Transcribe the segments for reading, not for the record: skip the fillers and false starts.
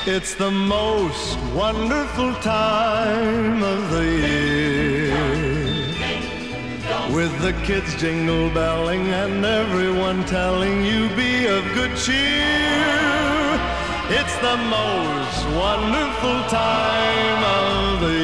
It's the most wonderful time of the year, with the kids jingle belling and everyone telling you be of good cheer. It's the most wonderful time of the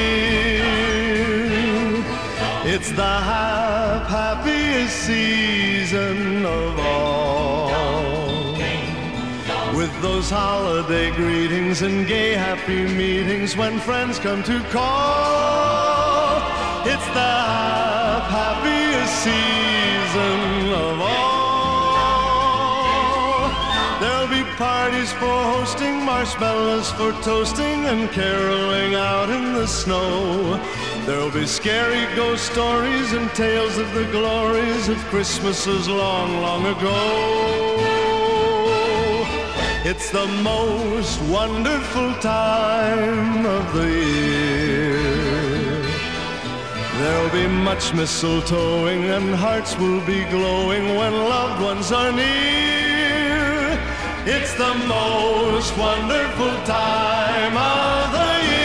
year. It's the happiest season of all, with those holiday greetings and gay happy meetings when friends come to call. It's the happiest season of all. There'll be parties for hosting, marshmallows for toasting, and caroling out in the snow. There'll be scary ghost stories and tales of the glories of Christmases long, long ago. It's the most wonderful time of the year. There'll be much mistletoeing and hearts will be glowing when loved ones are near. It's the most wonderful time of the year.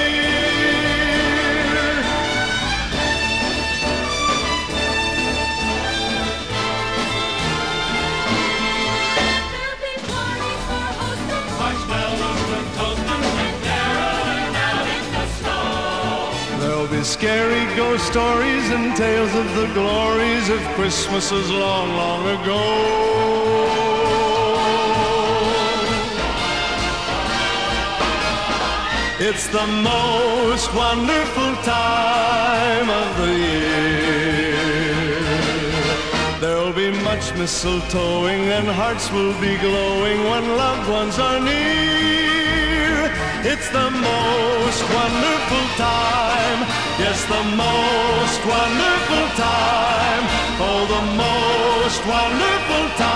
There'll be scary ghost stories and tales of the glories of Christmases long, long ago. It's the most wonderful time of the year. There'll be much mistletoeing and hearts will be glowing when loved ones are near. It's the most wonderful time, yes, the most wonderful time, oh, the most wonderful time.